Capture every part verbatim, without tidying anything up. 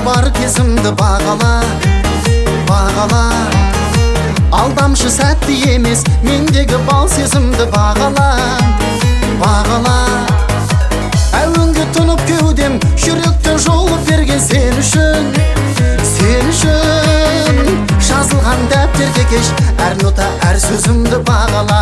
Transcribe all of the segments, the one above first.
бар кезімді бағала, бағала. Алдамшы сәтті емес, мендегі бал сезімді бағала, бағала. Әуенге тұнып кеудем, жүректен жолып берген сен үшін, сен үшін. Жазылған дәптерге кеш, әр нота, әр сөзімді бағала,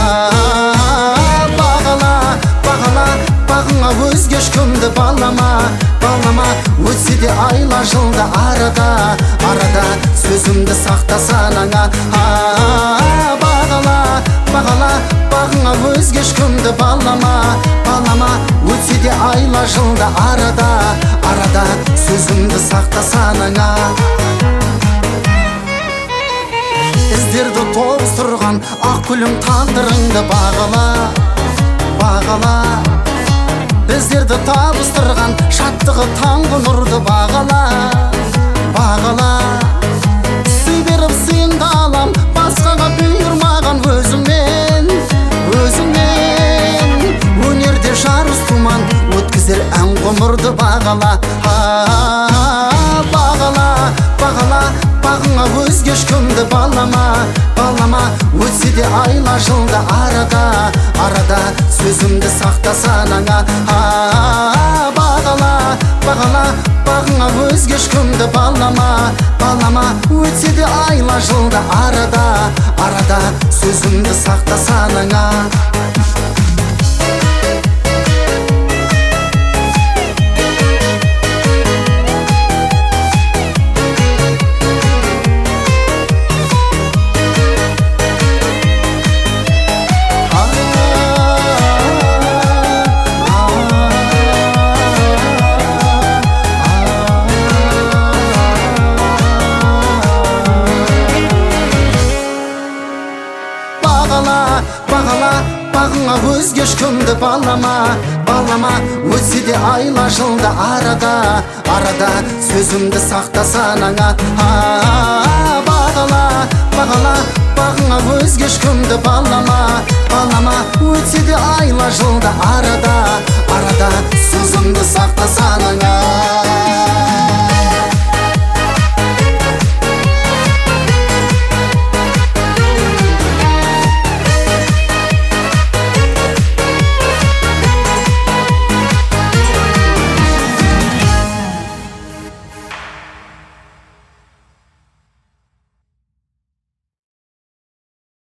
бағала, бағала. Бағыңа өзге ешкімді балама, балама. Өтсе де айла жылда арада, арада. Сөзімді сақта санаңа, бағала, бағала. Бағыңа өзге ешкімді балама, балама. Өтсе де айла жылда арада, арада. Сөзімді сақта санаңа. Іздерді тоғыстырған ақ гүлім тағдырыңды бағала, бағала. Біздерді табыстырған шаттығы таңғы нұрды бағала, бағала. Сый беріп сыйыңды алам, басқаға бұйырмаған өзіңмен, өзіңмен. Өнерде жарыс тұман, өткізер ән ғұмырды бағала, бағала, бағала. Бағыңа өзге ешкімді балама, балама. Өтсе де айла жылда арада, арада. Сөзімді сақта санаңа, бағала, бағала. Бағыңа өзге ешкімді балама, балама. Өтсе де айла жылда арада, арада. Сөзімді сақта санаңа. Бағала, бағыңа өзге ешкімді балама, балама. Өтсе де айла жылда арада, арада. Сөзімді сақта санаңа, бағала, бағала. Бағыңа өзге ешкімді балама, балама. Өтсе де айла жылда арада, арада. Сөзімді сақта санаңа.